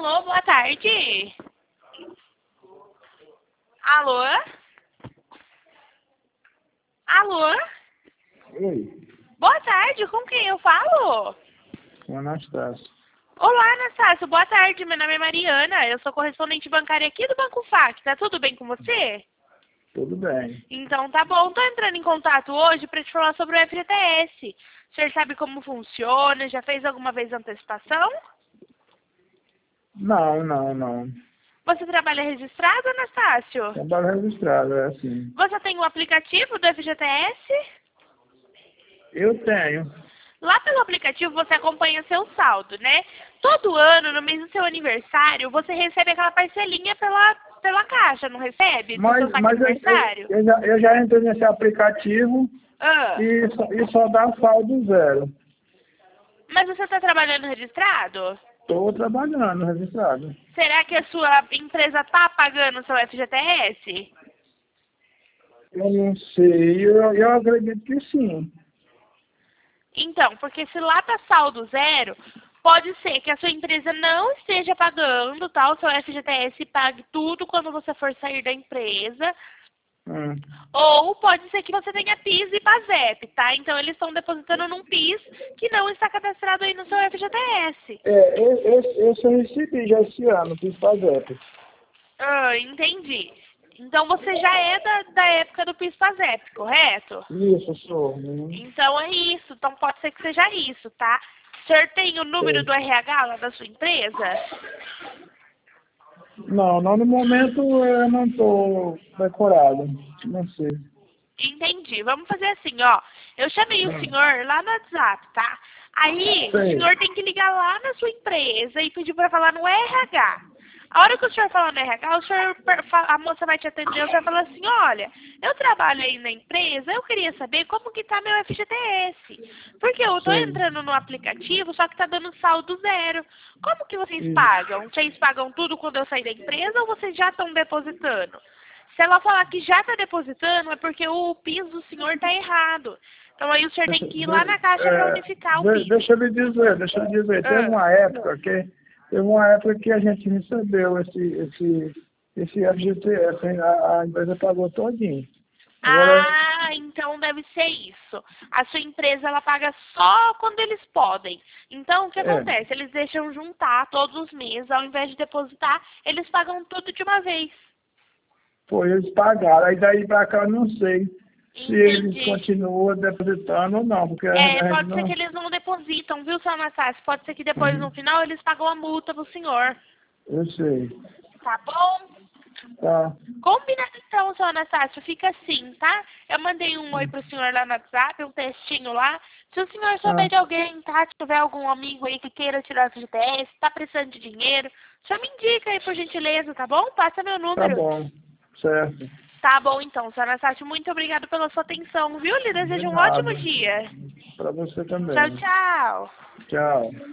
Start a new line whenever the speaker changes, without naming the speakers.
Alô, boa tarde. Alô? Alô?
Oi,
Boa tarde, com quem eu falo?
com Anastácio.
Olá, Anastácio, boa tarde. Meu nome é Mariana, eu sou correspondente bancária aqui do Banco FAC. Tá tudo bem com você?
Tudo bem.
Então tá bom, tô entrando em contato hoje para te falar sobre o FGTS. O senhor sabe como funciona? Já fez alguma vez antecipação?
Não.
Você trabalha registrado, Anastácio?
Trabalho registrado, é assim.
Você tem o aplicativo do FGTS?
Eu tenho.
Lá pelo aplicativo você acompanha seu saldo, né? Todo ano, no mês do seu aniversário, você recebe aquela parcelinha pela caixa, não recebe? Do seu saque aniversário?
Eu já entrei nesse aplicativo
Ah,
e só dá saldo zero.
mas você está trabalhando registrado?
Estou trabalhando registrado.
Será que a sua empresa está pagando o seu FGTS?
Eu não sei, eu acredito que sim.
Então, porque se lá tá saldo zero, pode ser que a sua empresa não esteja pagando, tá? O seu FGTS pague tudo quando você for sair da empresa.
Hum.
Ou pode ser que você tenha PIS e PASEP, tá? Então eles estão depositando num PIS que não está cadastrado aí no seu FGTS.
Esse eu recebi já esse ano, fiz fazer.
Ah, entendi. Então você já é da época do PIS PASEP, correto?
Isso, sou.
Então é isso. Então pode ser que seja isso, tá? O senhor tem o número
Sei.
do RH lá da sua empresa?
Não, no momento eu não estou decorado. Não sei.
Entendi. Vamos fazer assim, ó. Eu chamei o senhor lá no WhatsApp, tá? Aí, o
Sei.
senhor tem que ligar lá na sua empresa e pedir para falar no RH. A hora que o senhor falar no RH, a moça vai te atender, você vai falar assim, olha, eu trabalho aí na empresa, eu queria saber como que tá meu FGTS. Porque eu tô
Sei.
entrando no aplicativo, só que tá dando saldo zero. Como que vocês
Isso.
pagam? Vocês pagam tudo quando eu sair da empresa ou vocês já estão depositando? Se ela falar que já está depositando, é porque o PIS do senhor está errado. Então aí o senhor tem que ir lá na caixa para unificar o PIS.
Deixa eu lhe dizer.
Ah,
Teve uma época que a gente recebeu esse FGTS, hein? A empresa pagou todinho. Agora,
então deve ser isso. A sua empresa ela paga só quando eles podem. Então o que acontece? Eles deixam juntar todos os meses, ao invés de depositar, eles pagam tudo de uma vez.
eles pagaram. Aí daí pra cá eu não sei se eles
Entendi.
continuam depositando ou não, porque a gente
Pode ser
não...
que eles não depositam, viu, seu Anastácio? Pode ser que depois, no
Uhum.
final, eles pagam a multa pro senhor.
Eu sei.
Tá bom?
Tá.
Combinado então, seu Anastácio. Fica assim, tá? Eu mandei um oi pro senhor lá no WhatsApp, um textinho lá. Se o senhor souber
Ah,
de alguém, tá? Se tiver algum amigo aí que queira tirar o FGTS, tá precisando de dinheiro, só me indica aí, por gentileza, tá bom? Passa meu
tá
número.
bom. Certo.
Tá bom então, seu Anastácio. Muito obrigado pela sua atenção, viu? Lhe
De
desejo um ótimo
nada.
dia.
Pra você
Tchau,
também.
tchau.
Tchau.